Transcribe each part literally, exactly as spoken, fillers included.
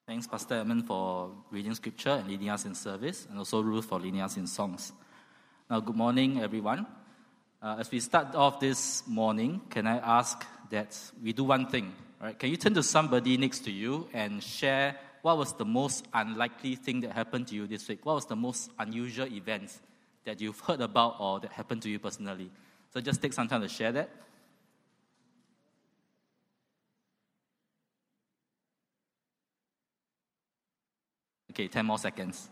Thanks, Pastor Edmund, for reading scripture and leading us in service, and also Ruth for leading us in songs. Now, good morning, everyone. Uh, as we start off this morning, can I ask that we do one thing? Right? Can you turn to somebody next to you and share what was the most unlikely thing that happened to you this week? What was the most unusual event that you've heard about or that happened to you personally? So just take some time to share that. Okay, ten more seconds.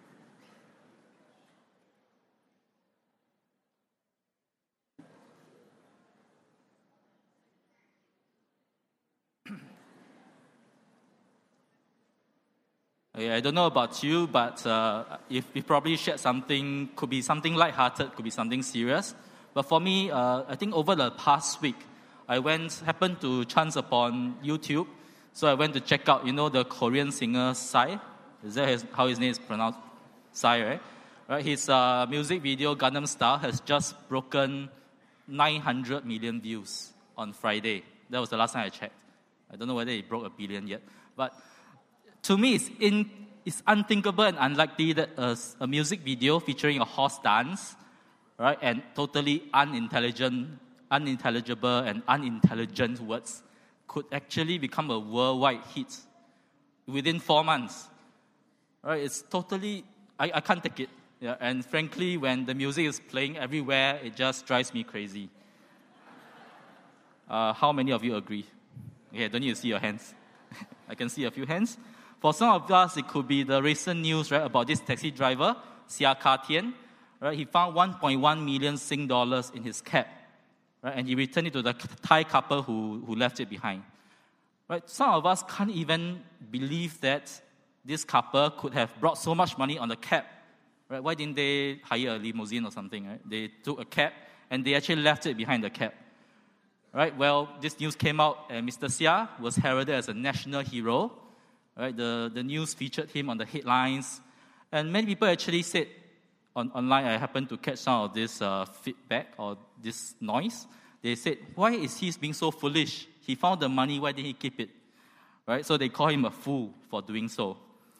Okay, I don't know about you, but uh, if we probably shared something, could be something lighthearted, could be something serious. But for me, uh, I think over the past week, I went, happened to chance upon YouTube. So I went to check out, you know, the Korean singer Psy. Is that his, how his name is pronounced? Psy, right? Right. His uh, music video, Gangnam Style, has just broken nine hundred million views on Friday. That was the last time I checked. I don't know whether it broke a billion yet. But to me, it's, in, it's unthinkable and unlikely that a, a music video featuring a horse dance, right, and totally unintelligent, unintelligible and unintelligent words could actually become a worldwide hit within four months. Right, it's totally, I, I can't take it. Yeah, and frankly, when the music is playing everywhere, it just drives me crazy. Uh, how many of you agree? Okay, I don't need to see your hands. I can see a few hands. For some of us, it could be the recent news, right, about this taxi driver, Sia Ka Tian. Right, he found one point one million Sing dollars in his cab, right, and he returned it to the Thai couple who, who left it behind. Right, some of us can't even believe that this couple could have brought so much money on the cab. Right? Why didn't they hire a limousine or something? Right? They took a cab and they actually left it behind the cab. Right? Well, this news came out and Mister Sia was heralded as a national hero. Right? The, the news featured him on the headlines. And many people actually said, on, online, I happened to catch some of this uh, feedback or this noise. They said, why is he being so foolish? He found the money, why didn't he keep it? Right? So they call him a fool for doing so.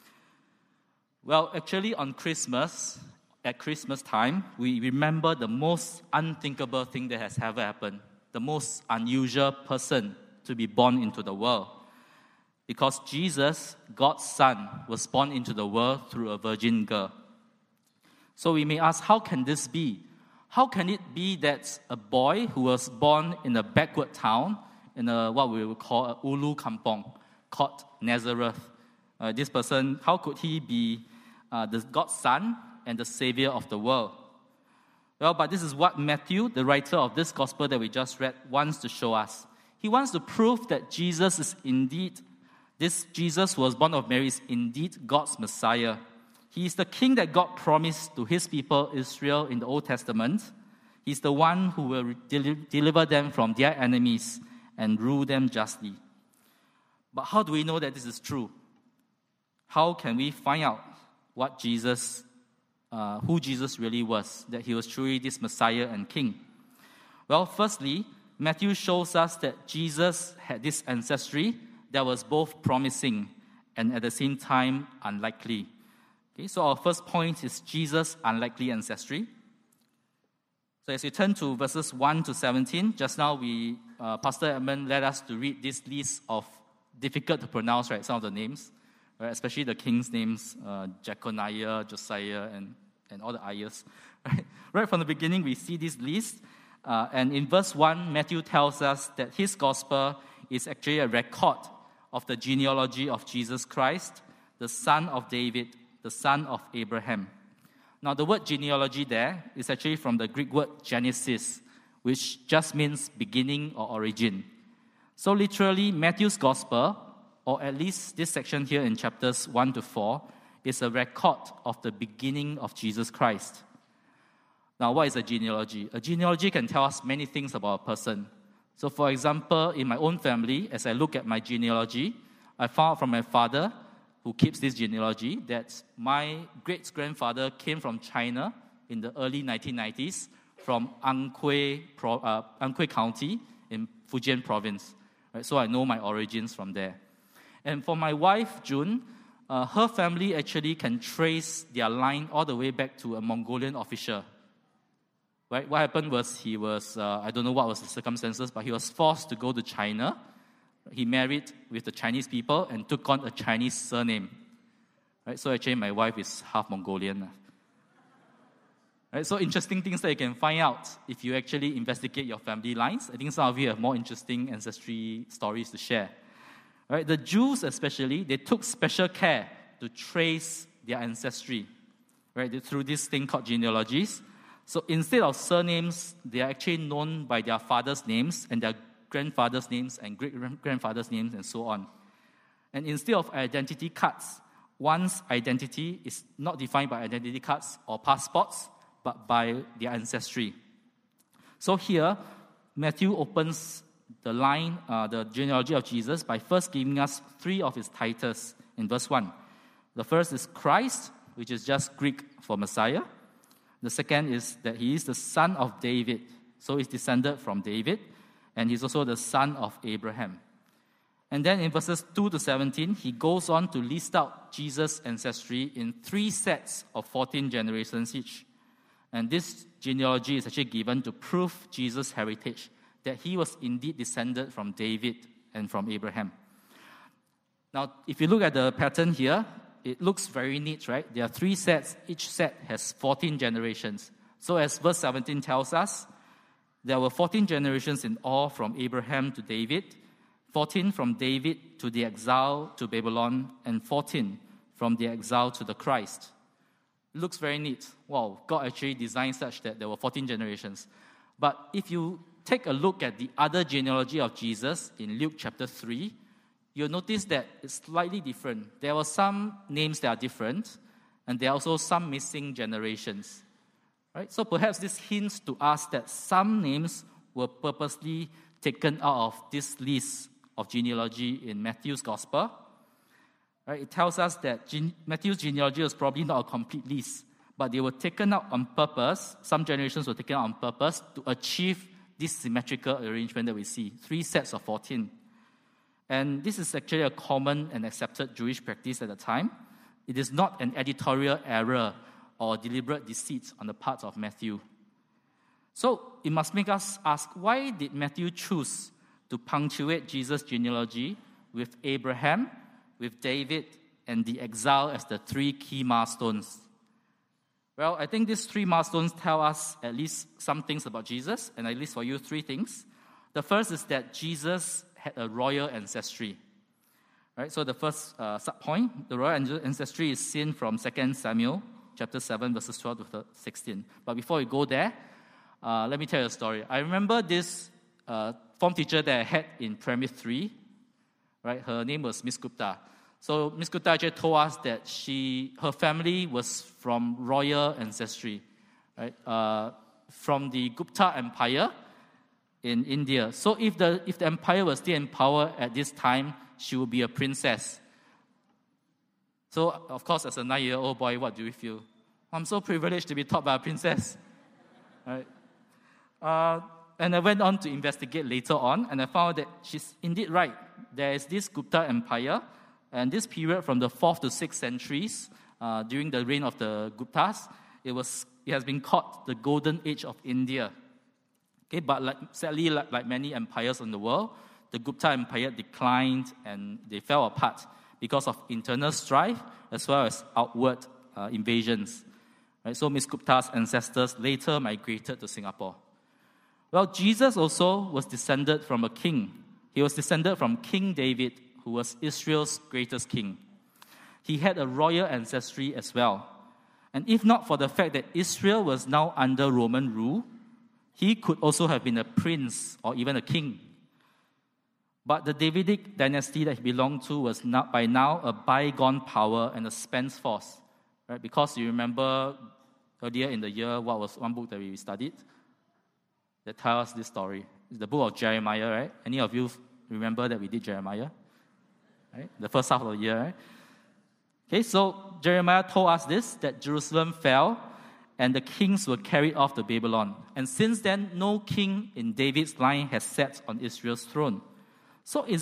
Well, actually, on Christmas, at Christmas time, we remember the most unthinkable thing that has ever happened, the most unusual person to be born into the world. Because Jesus, God's Son, was born into the world through a virgin girl. So we may ask, how can this be? How can it be that a boy who was born in a backward town, in a, what we would call a ulu kampong, called Nazareth, uh, this person, how could he be Uh, the God's Son and the Savior of the world? Well, but this is what Matthew, the writer of this gospel that we just read, wants to show us. He wants to prove that Jesus is indeed, this Jesus who was born of Mary is indeed God's Messiah. He is the king that God promised to his people Israel in the Old Testament. He's the one who will del- deliver them from their enemies and rule them justly. But how do we know that this is true? How can we find out what Jesus, uh, who Jesus really was, that he was truly this Messiah and King? Well, firstly, Matthew shows us that Jesus had this ancestry that was both promising and at the same time unlikely. Okay, so our first point is Jesus' unlikely ancestry. So as we turn to verses one to seventeen, just now we, uh, Pastor Edmund led us to read this list of difficult to pronounce, right, some of the names. Right, especially the king's names, uh, Jeconiah, Josiah, and, and all the ayahs. Right? right from the beginning, we see this list. Uh, and in verse one, Matthew tells us that his gospel is actually a record of the genealogy of Jesus Christ, the son of David, the son of Abraham. Now, the word genealogy there is actually from the Greek word Genesis, which just means beginning or origin. So literally, Matthew's gospel, or at least this section here in chapters one to four, is a record of the beginning of Jesus Christ. Now, what is a genealogy? A genealogy can tell us many things about a person. So, for example, in my own family, as I look at my genealogy, I found out from my father, who keeps this genealogy, that my great-grandfather came from China in the early nineteen nineties, from Anhui, uh, Anhui County in Fujian province. Right? So I know my origins from there. And for my wife, June, uh, her family actually can trace their line all the way back to a Mongolian official. Right? What happened was he was, uh, I don't know what was the circumstances, but he was forced to go to China. He married with the Chinese people and took on a Chinese surname. Right? So actually my wife is half Mongolian. Right? So interesting things that you can find out if you actually investigate your family lines. I think some of you have more interesting ancestry stories to share. Right? The Jews especially, they took special care to trace their ancestry, right? Through this thing called genealogies. So instead of surnames, they are actually known by their father's names and their grandfather's names and great-grandfather's names and so on. And instead of identity cards, one's identity is not defined by identity cards or passports, but by their ancestry. So here, Matthew opens the line, uh, the genealogy of Jesus, by first giving us three of his titles in verse one. The first is Christ, which is just Greek for Messiah. The second is that he is the son of David, so he's descended from David, and he's also the son of Abraham. And then in verses two to seventeen, he goes on to list out Jesus' ancestry in three sets of fourteen generations each. And this genealogy is actually given to prove Jesus' heritage, that he was indeed descended from David and from Abraham. Now, if you look at the pattern here, it looks very neat, right? There are three sets. Each set has fourteen generations. So as verse seventeen tells us, there were fourteen generations in all from Abraham to David, fourteen from David to the exile to Babylon, and fourteen from the exile to the Christ. It looks very neat. Wow, God actually designed such that there were fourteen generations. But if you take a look at the other genealogy of Jesus in Luke chapter three, you'll notice that it's slightly different. There were some names that are different, and there are also some missing generations. Right? So perhaps this hints to us that some names were purposely taken out of this list of genealogy in Matthew's Gospel. Right? It tells us that gene- Matthew's genealogy was probably not a complete list, but they were taken out on purpose. Some generations were taken out on purpose to achieve this symmetrical arrangement that we see, three sets of fourteen. And this is actually a common and accepted Jewish practice at the time. It is not an editorial error or deliberate deceit on the part of Matthew. So it must make us ask, why did Matthew choose to punctuate Jesus' genealogy with Abraham, with David, and the exile as the three key milestones? Well, I think these three milestones tell us at least some things about Jesus, and I list for you three things. The first is that Jesus had a royal ancestry. Right? So the first uh, sub-point, the royal ancestry is seen from Second Samuel chapter seven, verses twelve to sixteen. But before we go there, uh, let me tell you a story. I remember this uh, form teacher that I had in primary three. Right? Her name was Miss Gupta. So Miss Gupta actually told us that she, her family was from royal ancestry, right? Uh, from the Gupta Empire in India. So if the if the empire was still in power at this time, she would be a princess. So of course, as a nine-year-old boy, what do you feel? I'm so privileged to be taught by a princess, right? Uh, and I went on to investigate later on, and I found that she's indeed right. There is this Gupta Empire. And this period from the fourth to sixth centuries, uh, during the reign of the Guptas, it was it has been called the Golden Age of India. Okay, but like, sadly, like, like many empires in the world, the Gupta Empire declined and they fell apart because of internal strife as well as outward uh, invasions. Right? So Miss Gupta's ancestors later migrated to Singapore. Well, Jesus also was descended from a king. He was descended from King David, who was Israel's greatest king. He had a royal ancestry as well. And if not for the fact that Israel was now under Roman rule, he could also have been a prince or even a king. But the Davidic dynasty that he belonged to was not by now a bygone power and a spent force. Right? Because you remember earlier in the year, what was one book that we studied that tells us this story? It's the book of Jeremiah, right? Any of you remember that we did Jeremiah? Right? The first half of the year, right? Okay, so Jeremiah told us this, that Jerusalem fell and the kings were carried off to Babylon. And since then, no king in David's line has sat on Israel's throne. So is it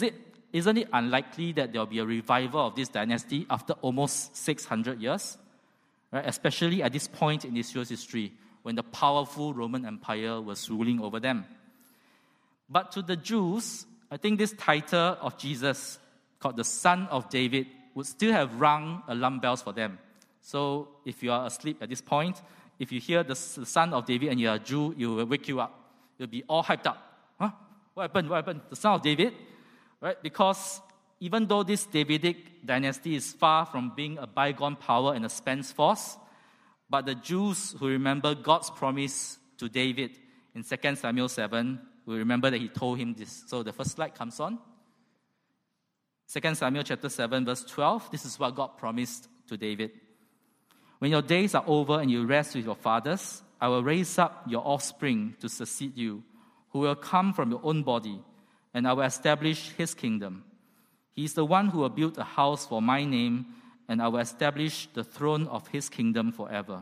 isn't it unlikely that there will be a revival of this dynasty after almost six hundred years? Right? Especially at this point in Israel's history, when the powerful Roman Empire was ruling over them. But to the Jews, I think this title of Jesus, called the Son of David, would still have rung alarm bells for them. So if you are asleep at this point, if you hear the Son of David and you are a Jew, it will wake you up. You'll be all hyped up. Huh? What happened? What happened? The Son of David? Right? Because even though this Davidic dynasty is far from being a bygone power and a spent force, but the Jews who remember God's promise to David in Second Samuel seven will remember that he told him this. So the first slide comes on. Second Samuel chapter seven, verse twelve. This is what God promised to David. When your days are over and you rest with your fathers, I will raise up your offspring to succeed you, who will come from your own body, and I will establish his kingdom. He is the one who will build a house for my name, and I will establish the throne of his kingdom forever.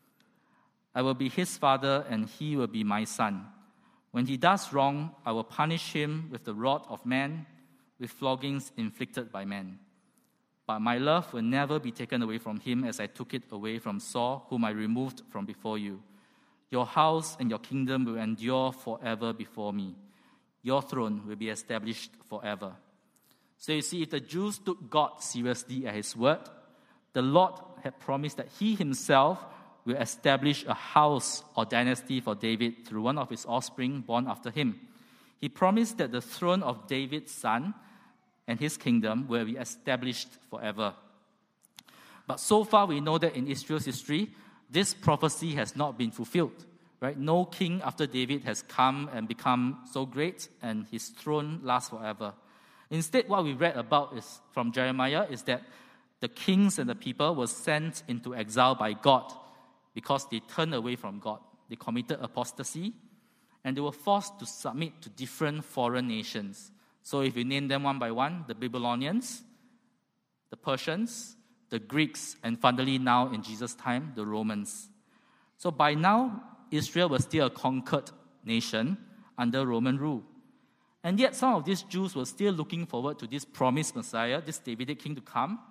I will be his father, and he will be my son. When he does wrong, I will punish him with the rod of man, with floggings inflicted by men. But my love will never be taken away from him as I took it away from Saul, whom I removed from before you. Your house and your kingdom will endure forever before me. Your throne will be established forever. So you see, if the Jews took God seriously at his word, the Lord had promised that he himself will establish a house or dynasty for David through one of his offspring born after him. He promised that the throne of David's son and his kingdom will be established forever. But so far we know that in Israel's history, this prophecy has not been fulfilled. Right? No king after David has come and become so great, and his throne lasts forever. Instead, what we read about is from Jeremiah is that the kings and the people were sent into exile by God because they turned away from God. They committed apostasy, and they were forced to submit to different foreign nations. So if you name them one by one, the Babylonians, the Persians, the Greeks, and finally now in Jesus' time, the Romans. So by now, Israel was still a conquered nation under Roman rule. And yet some of these Jews were still looking forward to this promised Messiah, this Davidic king to come.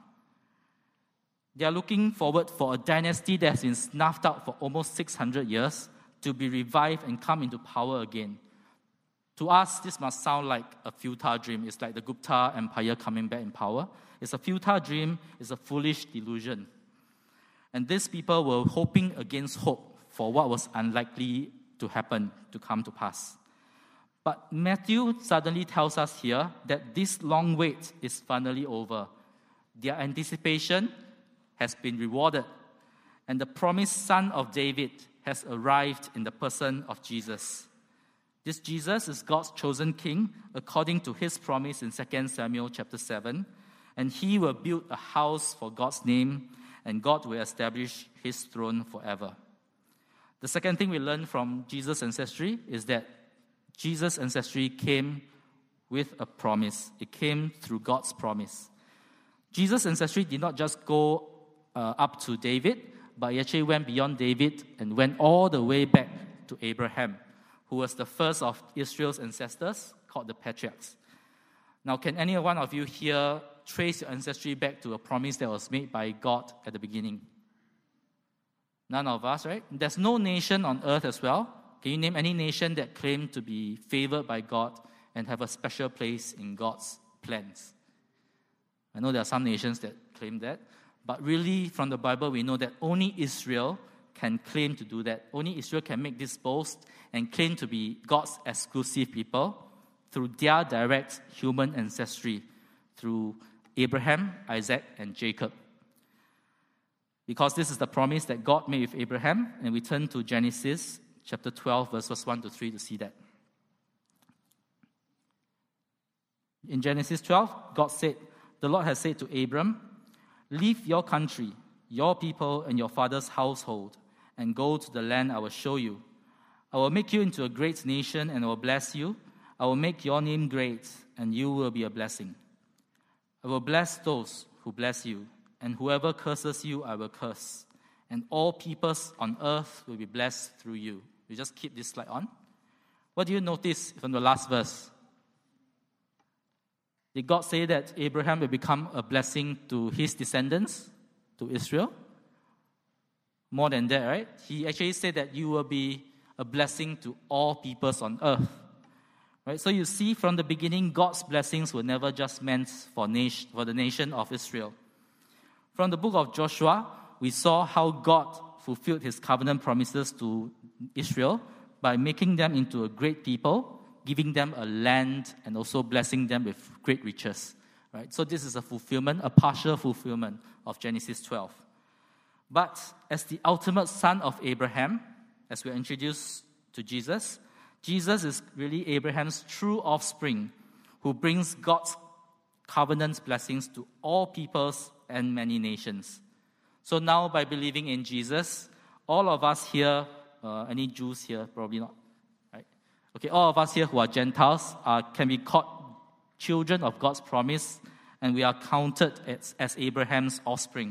They are looking forward for a dynasty that has been snuffed out for almost six hundred years to be revived and come into power again. To us, this must sound like a futile dream. It's like the Gupta Empire coming back in power. It's a futile dream. It's a foolish delusion. And these people were hoping against hope for what was unlikely to happen, to come to pass. But Matthew suddenly tells us here that this long wait is finally over. Their anticipation has been rewarded, and the promised Son of David has arrived in the person of Jesus. This Jesus is God's chosen king according to his promise in Second Samuel chapter seven, and he will build a house for God's name, and God will establish his throne forever. The second thing we learn from Jesus' ancestry is that Jesus' ancestry came with a promise. It came through God's promise. Jesus' ancestry did not just go uh, up to David, but it actually went beyond David and went all the way back to Abraham, who was the first of Israel's ancestors, called the patriarchs. Now, can any one of you here trace your ancestry back to a promise that was made by God at the beginning? None of us, right? There's no nation on earth as well. Can you name any nation that claimed to be favored by God and have a special place in God's plans? I know there are some nations that claim that, but really from the Bible we know that only Israel can claim to do that. Only Israel can make this boast and claim to be God's exclusive people through their direct human ancestry, through Abraham, Isaac, and Jacob. Because this is the promise that God made with Abraham, and we turn to Genesis chapter twelve, verses one to three to see that. In Genesis twelve, God said, "The Lord has said to Abram, leave your country, your people, and your father's household, and go to the land I will show you. I will make you into a great nation, and I will bless you. I will make your name great, and you will be a blessing. I will bless those who bless you, and whoever curses you, I will curse. And all peoples on earth will be blessed through you." We just keep this slide on. What do you notice from the last verse? Did God say that Abraham will become a blessing to his descendants, to Israel? More than that, right? He actually said that you will be a blessing to all peoples on earth. Right? So you see from the beginning, God's blessings were never just meant for, nation, for the nation of Israel. From the book of Joshua, we saw how God fulfilled his covenant promises to Israel by making them into a great people, giving them a land, and also blessing them with great riches. Right? So this is a fulfillment, a partial fulfillment of Genesis twelve. But as the ultimate son of Abraham, as we're introduced to Jesus, Jesus is really Abraham's true offspring who brings God's covenant blessings to all peoples and many nations. So now by believing in Jesus, all of us here, uh, any Jews here? Probably not, right? Okay, all of us here who are Gentiles uh, can be called children of God's promise, and we are counted as, as Abraham's offspring.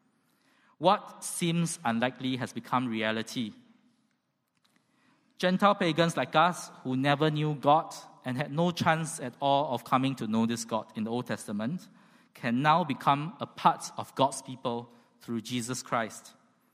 What seems unlikely has become reality. Gentile pagans like us who never knew God and had no chance at all of coming to know this God in the Old Testament can now become a part of God's people through Jesus Christ.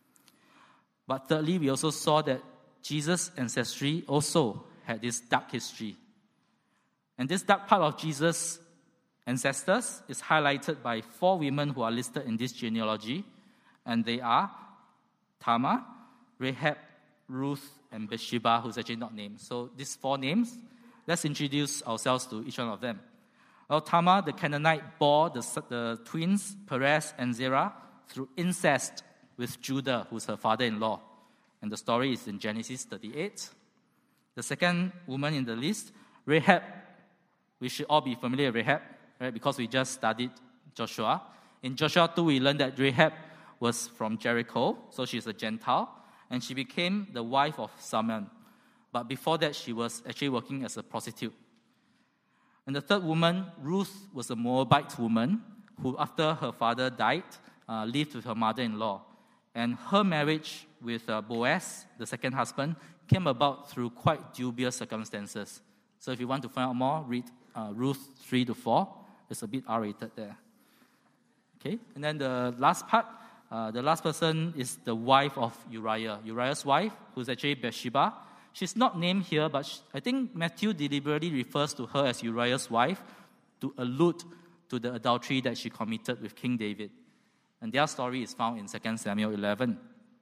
But thirdly, we also saw that Jesus' ancestry also had this dark history. And this dark part of Jesus' ancestors is highlighted by four women who are listed in this genealogy, and they are Tamar, Rahab, Ruth, and Bathsheba, who's actually not named. So these four names, let's introduce ourselves to each one of them. Well, Tamar, the Canaanite, bore the, the twins, Perez and Zerah, through incest with Judah, who's her father-in-law. And the story is in Genesis thirty-eight. The second woman in the list, Rahab. We should all be familiar with Rahab, right? Because we just studied Joshua. In Joshua two, we learned that Rahab was from Jericho, so she's a Gentile, and she became the wife of Salmon. But before that, she was actually working as a prostitute. And the third woman, Ruth, was a Moabite woman who, after her father died, uh, lived with her mother-in-law. And her marriage with uh, Boaz, the second husband, came about through quite dubious circumstances. So if you want to find out more, read uh, Ruth three to four. It's a bit R-rated there. Okay, and then the last part, uh, the last person is the wife of Uriah. Uriah's wife, who's actually Bathsheba. She's not named here, but she, I think Matthew deliberately refers to her as Uriah's wife to allude to the adultery that she committed with King David. And their story is found in Second Samuel eleven.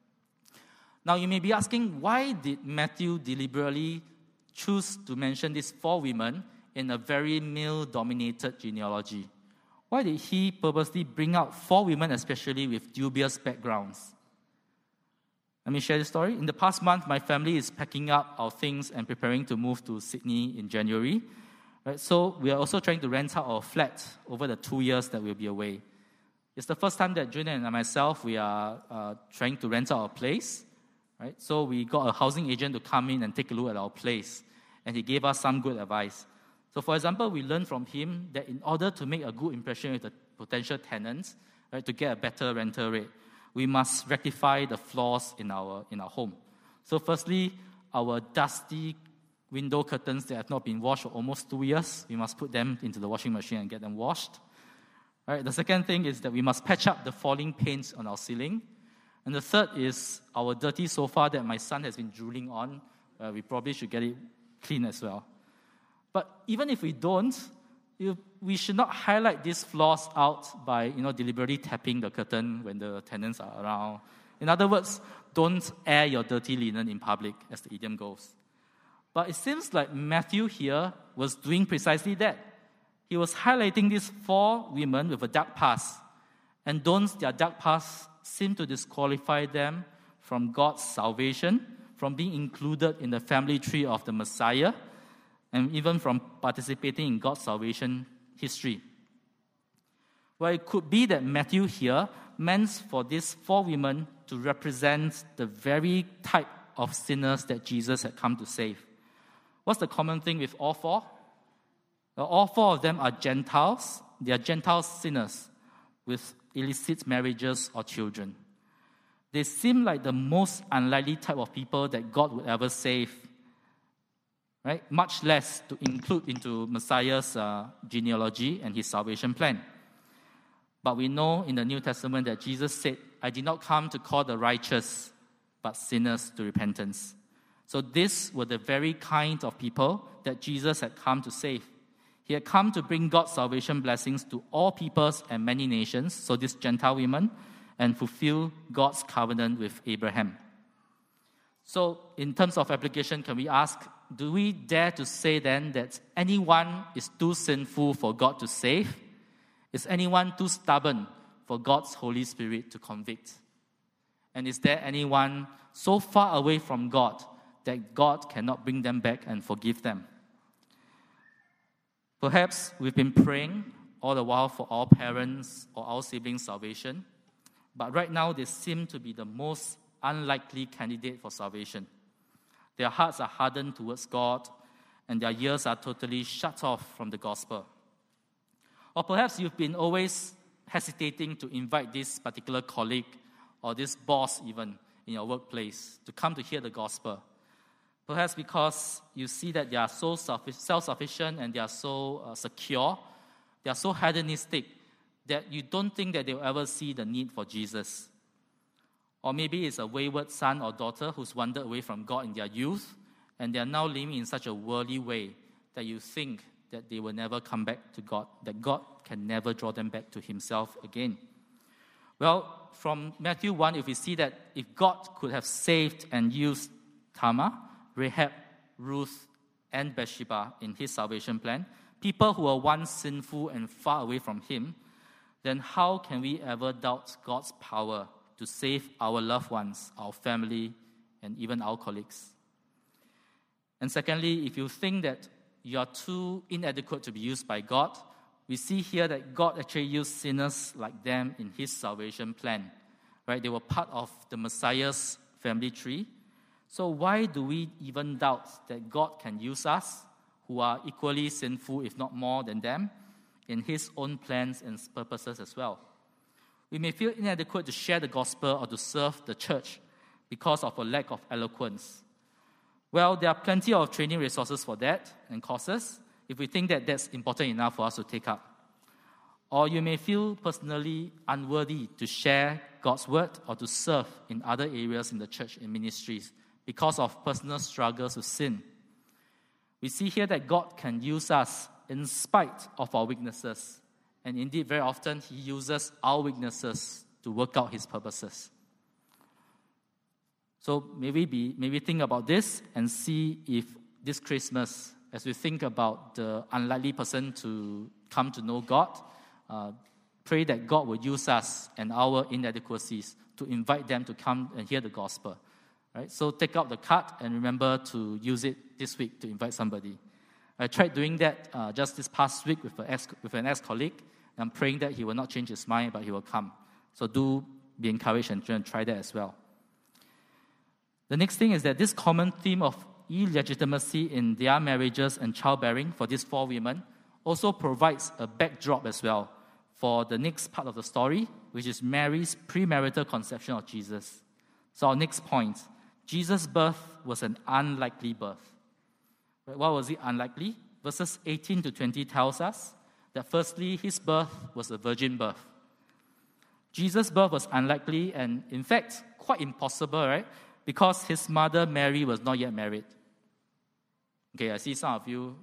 Now you may be asking, why did Matthew deliberately choose to mention these four women in a very male-dominated genealogy? Why did he purposely bring out four women, especially with dubious backgrounds? Let me share this story. In the past month, my family is packing up our things and preparing to move to Sydney in January. Right? So we are also trying to rent out our flat over the two years that we'll be away. It's the first time that Julian and myself, we are uh, trying to rent out our place. Right? So we got a housing agent to come in and take a look at our place. And he gave us some good advice. So for example, we learned from him that in order to make a good impression with the potential tenants, right, to get a better rental rate, we must rectify the flaws in our in our home. So firstly, our dusty window curtains that have not been washed for almost two years, we must put them into the washing machine and get them washed. Right? The second thing is that we must patch up the falling paints on our ceiling. And the third is our dirty sofa that my son has been drooling on. Uh, we probably should get it clean as well. But even if we don't, you, we should not highlight these flaws out by, you know, deliberately tapping the curtain when the tenants are around. In other words, don't air your dirty linen in public, as the idiom goes. But it seems like Matthew here was doing precisely that. He was highlighting these four women with a dark past. And don't their dark past seem to disqualify them from God's salvation, from being included in the family tree of the Messiah, and even from participating in God's salvation history. Well, it could be that Matthew here meant for these four women to represent the very type of sinners that Jesus had come to save. What's the common thing with all four? Well, all four of them are Gentiles. They are Gentile sinners with illicit marriages or children. They seem like the most unlikely type of people that God would ever save. right? Much less to include into Messiah's uh, genealogy and his salvation plan. But we know in the New Testament that Jesus said, I did not come to call the righteous, but sinners to repentance. So these were the very kind of people that Jesus had come to save. He had come to bring God's salvation blessings to all peoples and many nations, so these Gentile women, and fulfill God's covenant with Abraham. So in terms of application, can we ask, do we dare to say then that anyone is too sinful for God to save? Is anyone too stubborn for God's Holy Spirit to convict? And is there anyone so far away from God that God cannot bring them back and forgive them? Perhaps we've been praying all the while for our parents or our siblings' salvation, but right now they seem to be the most unlikely candidate for salvation. Their hearts are hardened towards God, and their ears are totally shut off from the gospel. Or perhaps you've been always hesitating to invite this particular colleague or this boss even in your workplace to come to hear the gospel. Perhaps because you see that they are so self-sufficient and they are so uh, secure, they are so hedonistic that you don't think that they'll ever see the need for Jesus. Or maybe it's a wayward son or daughter who's wandered away from God in their youth, and they are now living in such a worldly way that you think that they will never come back to God, that God can never draw them back to himself again. Well, from Matthew one, if we see that if God could have saved and used Tamar, Rahab, Ruth, and Bathsheba in his salvation plan, people who were once sinful and far away from him, then how can we ever doubt God's power to save our loved ones, our family, and even our colleagues? And secondly, if you think that you are too inadequate to be used by God, we see here that God actually used sinners like them in his salvation plan. Right? They were part of the Messiah's family tree. So why do we even doubt that God can use us, who are equally sinful, if not more than them, in his own plans and purposes as well? We may feel inadequate to share the gospel or to serve the church because of a lack of eloquence. Well, there are plenty of training resources for that and courses if we think that that's important enough for us to take up. Or you may feel personally unworthy to share God's word or to serve in other areas in the church and ministries because of personal struggles with sin. We see here that God can use us in spite of our weaknesses. And indeed, very often, he uses our weaknesses to work out his purposes. So maybe be, maybe think about this and see if this Christmas, as we think about the unlikely person to come to know God, uh, pray that God will use us and our inadequacies to invite them to come and hear the gospel. Right? So take out the card and remember to use it this week to invite somebody. I tried doing that uh, just this past week with, a ex, with an ex-colleague. I'm praying that he will not change his mind, but he will come. So do be encouraged and try that as well. The next thing is that this common theme of illegitimacy in their marriages and childbearing for these four women also provides a backdrop as well for the next part of the story, which is Mary's premarital conception of Jesus. So our next point, Jesus' birth was an unlikely birth. Why was it unlikely? Verses eighteen to twenty tells us that firstly, his birth was a virgin birth. Jesus' birth was unlikely and, in fact, quite impossible, right? Because his mother, Mary, was not yet married. Okay, I see some of you,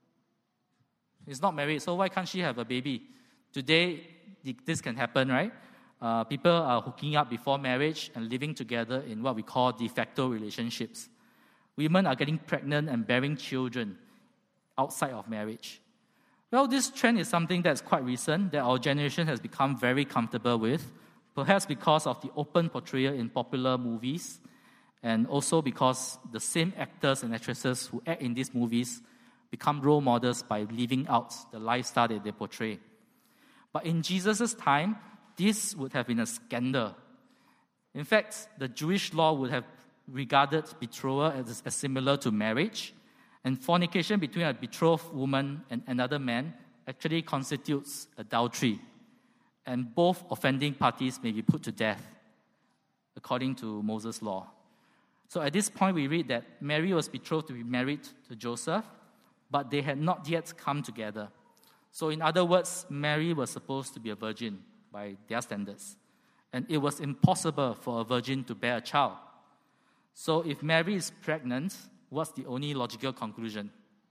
she's not married, so why can't she have a baby? Today, this can happen, right? Uh, people are hooking up before marriage and living together in what we call de facto relationships. Women are getting pregnant and bearing children outside of marriage. Well, this trend is something that's quite recent, that our generation has become very comfortable with, perhaps because of the open portrayal in popular movies, and also because the same actors and actresses who act in these movies become role models by living out the lifestyle that they portray. But in Jesus' time, this would have been a scandal. In fact, the Jewish law would have regarded betrothal as, as similar to marriage, and fornication between a betrothed woman and another man actually constitutes adultery, and both offending parties may be put to death, according to Moses' law. So at this point, we read that Mary was betrothed to be married to Joseph, but they had not yet come together. So in other words, Mary was supposed to be a virgin by their standards. And it was impossible for a virgin to bear a child. So if Mary is pregnant, what's the only logical conclusion?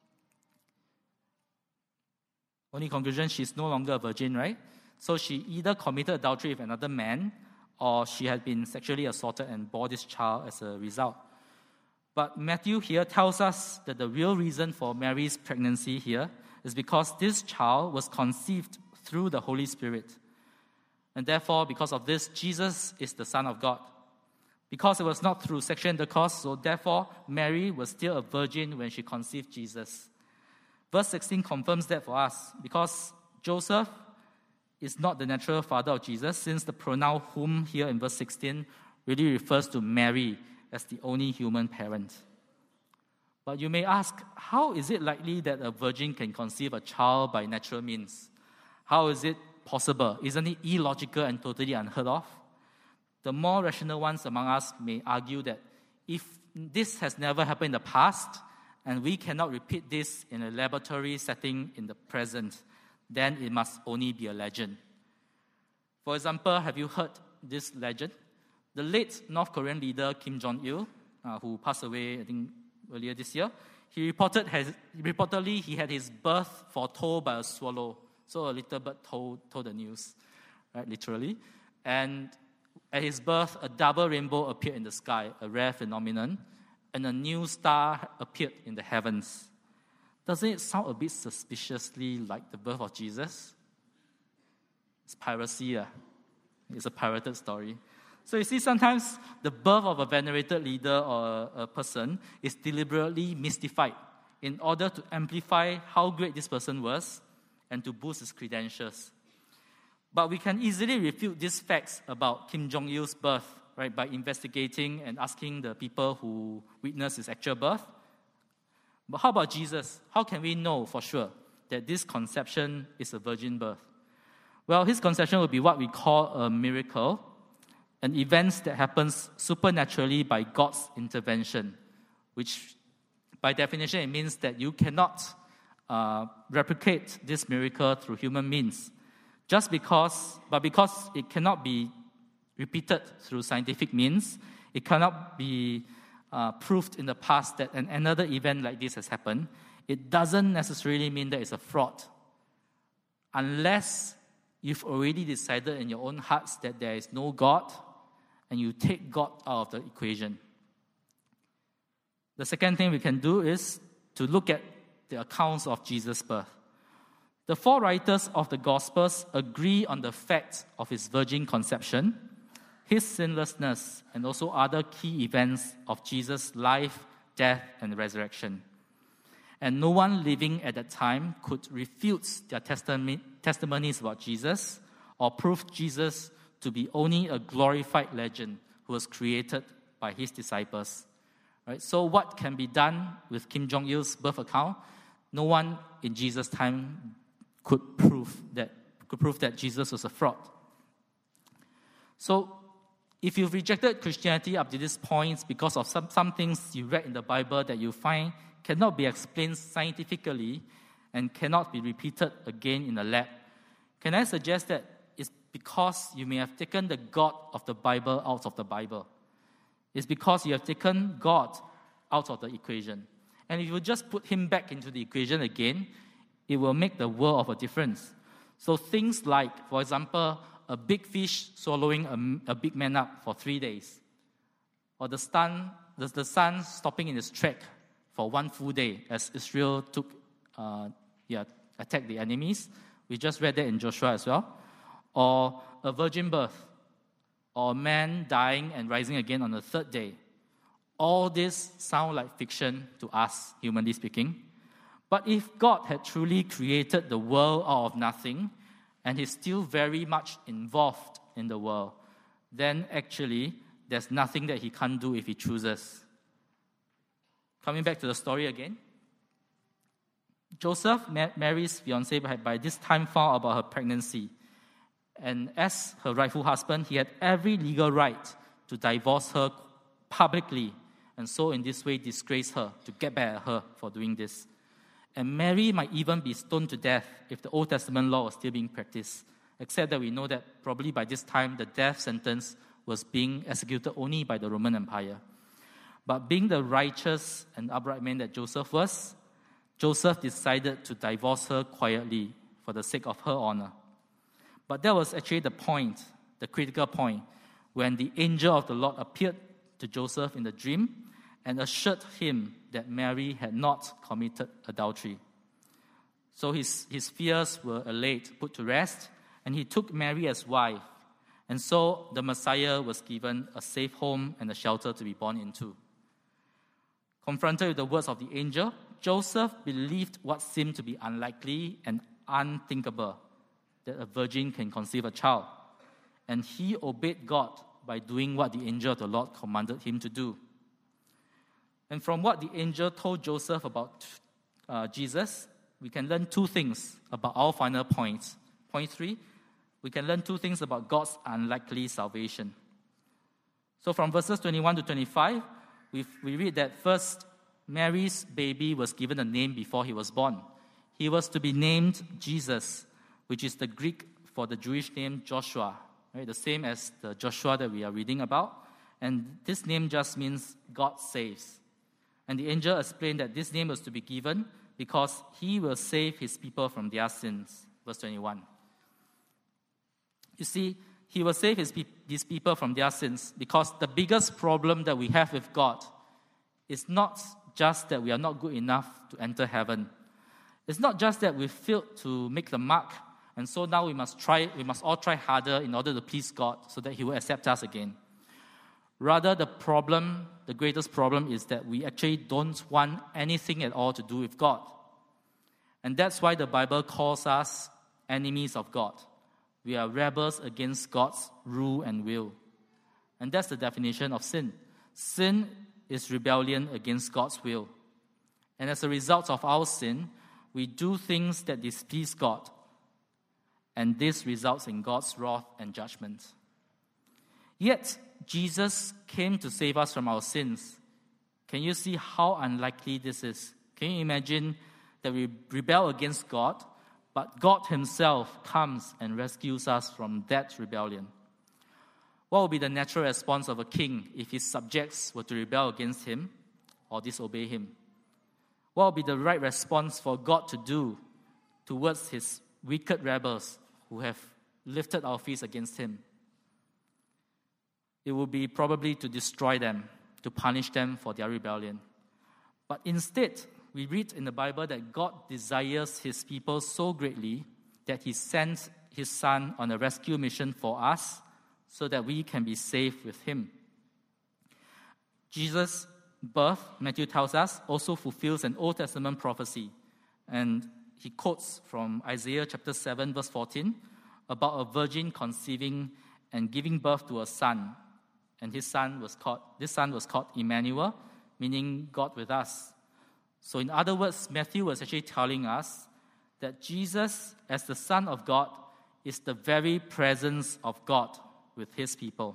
Only conclusion, she's no longer a virgin, right? So she either committed adultery with another man, or she had been sexually assaulted and bore this child as a result. But Matthew here tells us that the real reason for Mary's pregnancy here is because this child was conceived through the Holy Spirit. And therefore, because of this, Jesus is the Son of God. Because it was not through sexual intercourse, so therefore, Mary was still a virgin when she conceived Jesus. Verse sixteen confirms that for us, because Joseph is not the natural father of Jesus, since the pronoun whom here in verse sixteen really refers to Mary as the only human parent. But you may ask, how is it likely that a virgin can conceive a child by natural means? How is it possible? Isn't it illogical and totally unheard of? The more rational ones among us may argue that if this has never happened in the past, and we cannot repeat this in a laboratory setting in the present, then it must only be a legend. For example, have you heard this legend? The late North Korean leader Kim Jong-il, uh, who passed away, I think, earlier this year, he reported has, reportedly he had his birth foretold by a swallow. So a little bird told, told the news, right, literally. And at his birth, a double rainbow appeared in the sky, a rare phenomenon, and a new star appeared in the heavens. Doesn't it sound a bit suspiciously like the birth of Jesus? It's piracy. Uh. It's a pirated story. So you see, sometimes the birth of a venerated leader or a, a person is deliberately mystified in order to amplify how great this person was and to boost his credentials. But we can easily refute these facts about Kim Jong-il's birth, right, by investigating and asking the people who witnessed his actual birth. But how about Jesus? How can we know for sure that this conception is a virgin birth? Well, his conception would be what we call a miracle, an event that happens supernaturally by God's intervention, which by definition it means that you cannot uh, replicate this miracle through human means. Just because, but because it cannot be repeated through scientific means, it cannot be uh, proved in the past that an, another event like this has happened, it doesn't necessarily mean that it's a fraud. Unless you've already decided in your own hearts that there is no God, and you take God out of the equation. The second thing we can do is to look at the accounts of Jesus' birth. The four writers of the Gospels agree on the fact of his virgin conception, his sinlessness, and also other key events of Jesus' life, death, and resurrection. And no one living at that time could refute their testimony, testimonies about Jesus or prove Jesus to be only a glorified legend who was created by his disciples. Right? So what can be done with Kim Jong-il's birth account? No one in Jesus' time could prove that could prove that Jesus was a fraud. So if you've rejected Christianity up to this point because of some, some things you read in the Bible that you find cannot be explained scientifically and cannot be repeated again in a lab, can I suggest that it's because you may have taken the God of the Bible out of the Bible. It's because you have taken God out of the equation. And if you just put him back into the equation again, it will make the world of a difference. So things like, for example, a big fish swallowing a, a big man up for three days, or the sun, the, the sun stopping in its track for one full day as Israel took, uh, yeah, attacked the enemies. We just read that in Joshua as well. Or a virgin birth, or a man dying and rising again on the third day. All this sound like fiction to us, humanly speaking. But if God had truly created the world out of nothing, and he's still very much involved in the world, then actually there's nothing that he can't do if he chooses. Coming back to the story again. Joseph, Mary's fiancé, had by this time found about her pregnancy. And as her rightful husband, he had every legal right to divorce her publicly and so in this way disgrace her, to get back at her for doing this. And Mary might even be stoned to death if the Old Testament law was still being practiced, except that we know that probably by this time the death sentence was being executed only by the Roman Empire. But being the righteous and upright man that Joseph was, Joseph decided to divorce her quietly for the sake of her honor. But that was actually the point, the critical point, when the angel of the Lord appeared to Joseph in the dream and assured him that Mary had not committed adultery. So his, his fears were allayed, put to rest, and he took Mary as wife. And so the Messiah was given a safe home and a shelter to be born into. Confronted with the words of the angel, Joseph believed what seemed to be unlikely and unthinkable, that a virgin can conceive a child. And he obeyed God by doing what the angel of the Lord commanded him to do. And from what the angel told Joseph about uh, Jesus, we can learn two things about our final points. Point three, we can learn two things about God's unlikely salvation. So from verses twenty-one to twenty-five, we we read that first, Mary's baby was given a name before he was born. He was to be named Jesus, which is the Greek for the Jewish name Joshua, right? The same as the Joshua that we are reading about. And this name just means God saves. And the angel explained that this name was to be given because he will save his people from their sins. Verse twenty-one. You see, he will save his pe- these people from their sins because the biggest problem that we have with God is not just that we are not good enough to enter heaven. It's not just that we failed to make the mark, and so now we must try, we must all try harder in order to please God so that he will accept us again. Rather, the problem, the greatest problem is that we actually don't want anything at all to do with God. And that's why the Bible calls us enemies of God. We are rebels against God's rule and will. And that's the definition of sin. Sin is rebellion against God's will. And as a result of our sin, we do things that displease God. And this results in God's wrath and judgment. Yet, Jesus came to save us from our sins. Can you see how unlikely this is? Can you imagine that we rebel against God, but God himself comes and rescues us from that rebellion? What would be the natural response of a king if his subjects were to rebel against him or disobey him? What would be the right response for God to do towards his wicked rebels who have lifted our fists against him? It would be probably to destroy them, to punish them for their rebellion. But instead, we read in the Bible that God desires his people so greatly that he sent his Son on a rescue mission for us so that we can be safe with him. Jesus' birth, Matthew tells us, also fulfills an Old Testament prophecy. And he quotes from Isaiah chapter seven, verse fourteen, about a virgin conceiving and giving birth to a son. And his son was called, this son was called Emmanuel, meaning God with us. So in other words, Matthew was actually telling us that Jesus, as the Son of God, is the very presence of God with his people.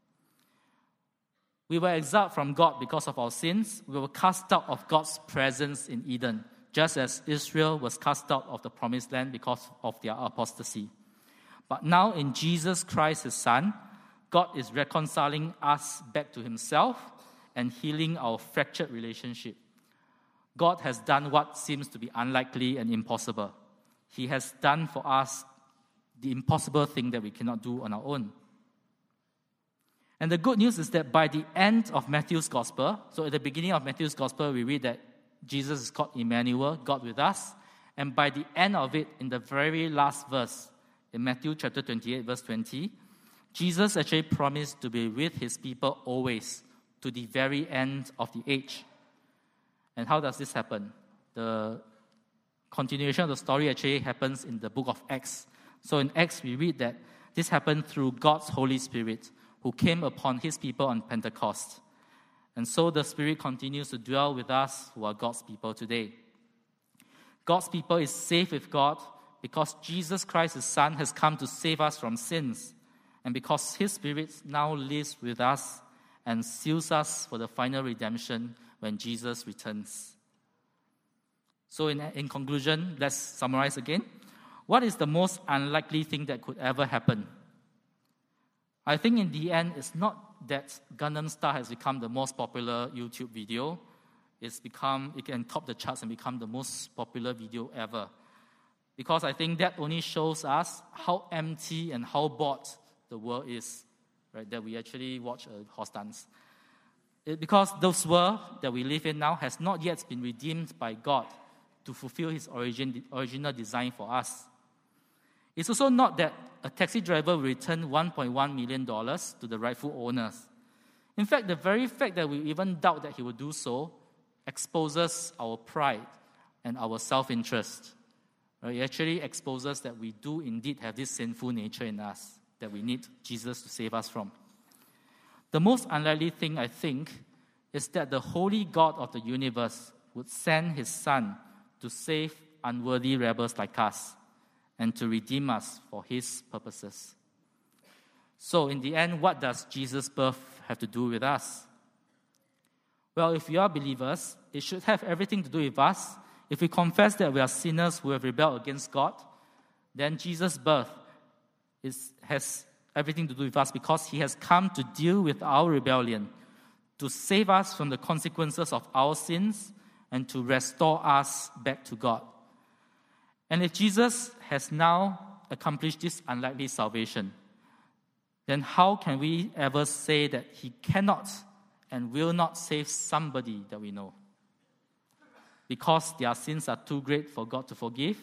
We were exiled from God because of our sins. We were cast out of God's presence in Eden, just as Israel was cast out of the promised land because of their apostasy. But now in Jesus Christ, his Son, God is reconciling us back to himself and healing our fractured relationship. God has done what seems to be unlikely and impossible. He has done for us the impossible thing that we cannot do on our own. And the good news is that by the end of Matthew's Gospel, so at the beginning of Matthew's Gospel, we read that Jesus is called Emmanuel, God with us. And by the end of it, in the very last verse, in Matthew chapter twenty-eight, verse twenty, Jesus actually promised to be with his people always, to the very end of the age. And how does this happen? The continuation of the story actually happens in the book of Acts. So in Acts, we read that this happened through God's Holy Spirit, who came upon his people on Pentecost. And so the Spirit continues to dwell with us who are God's people today. God's people is safe with God because Jesus Christ, his Son, has come to save us from sins. And because his Spirit now lives with us and seals us for the final redemption when Jesus returns. So in, in conclusion, let's summarize again. What is the most unlikely thing that could ever happen? I think in the end, it's not that Gangnam Style has become the most popular YouTube video. It's become, it can top the charts and become the most popular video ever. Because I think that only shows us how empty and how bored the world is, right? That we actually watch a horse dance. It, because this world that we live in now has not yet been redeemed by God to fulfill His origin, original design for us. It's also not that a taxi driver will return one point one million dollars to the rightful owners. In fact, the very fact that we even doubt that he will do so exposes our pride and our self-interest. It actually exposes that we do indeed have this sinful nature in us that we need Jesus to save us from. The most unlikely thing, I think, is that the holy God of the universe would send His Son to save unworthy rebels like us and to redeem us for His purposes. So, in the end, what does Jesus' birth have to do with us? Well, if we are believers, it should have everything to do with us. If we confess that we are sinners who have rebelled against God, then Jesus' birth is, has everything to do with us because He has come to deal with our rebellion, to save us from the consequences of our sins, and to restore us back to God. And if Jesus has now accomplished this unlikely salvation, then how can we ever say that He cannot and will not save somebody that we know? Because their sins are too great for God to forgive?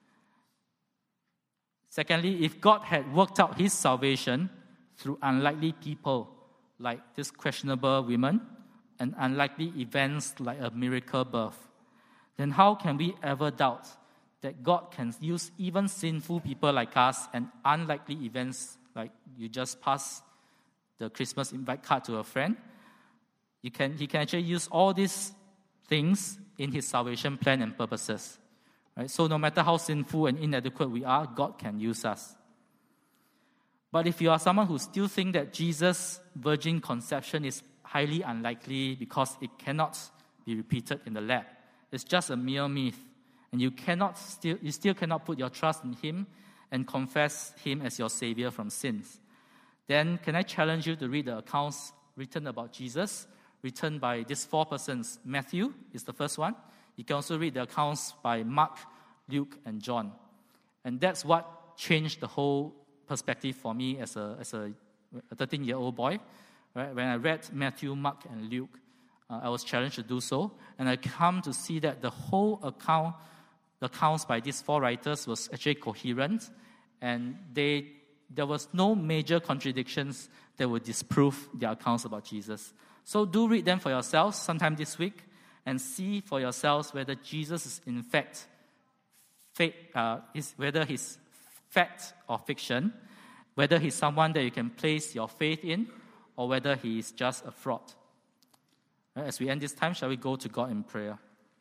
Secondly, if God had worked out His salvation through unlikely people like this questionable woman and unlikely events like a miracle birth, then how can we ever doubt that God can use even sinful people like us and unlikely events like you just pass the Christmas invite card to a friend? You can, he can actually use all these things in His salvation plan and purposes. Right? So no matter how sinful and inadequate we are, God can use us. But if you are someone who still thinks that Jesus' virgin conception is highly unlikely because it cannot be repeated in the lab, it's just a mere myth, and you cannot still you still cannot put your trust in Him and confess Him as your Savior from sins, then can I challenge you to read the accounts written about Jesus, written by these four persons. Matthew is the first one. You can also read the accounts by Mark, Luke, and John. And that's what changed the whole perspective for me as a as a thirteen-year-old boy. Right? When I read Matthew, Mark, and Luke, uh, I was challenged to do so. And I come to see that the whole account, the accounts by these four writers was actually coherent. And they there was no major contradictions that would disprove their accounts about Jesus. So do read them for yourselves sometime this week and see for yourselves whether Jesus is in fact, fake, uh, is, whether he's fact or fiction, whether he's someone that you can place your faith in, or whether he is just a fraud. As we end this time, shall we go to God in prayer?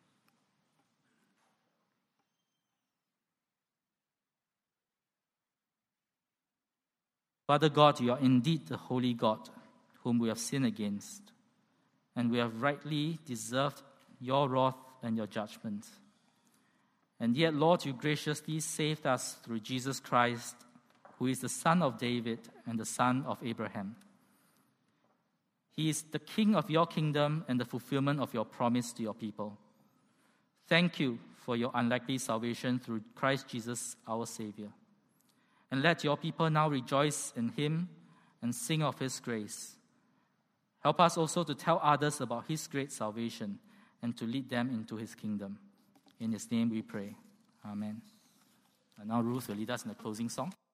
Father God, you are indeed the holy God whom we have sinned against, and we have rightly deserved your wrath and your judgment. And yet, Lord, you graciously saved us through Jesus Christ, who is the Son of David and the Son of Abraham. He is the King of your kingdom and the fulfillment of your promise to your people. Thank you for your unlikely salvation through Christ Jesus, our Savior. And let your people now rejoice in Him and sing of His grace. Help us also to tell others about His great salvation and to lead them into His kingdom. In His name we pray. Amen. And now Ruth will lead us in the closing song.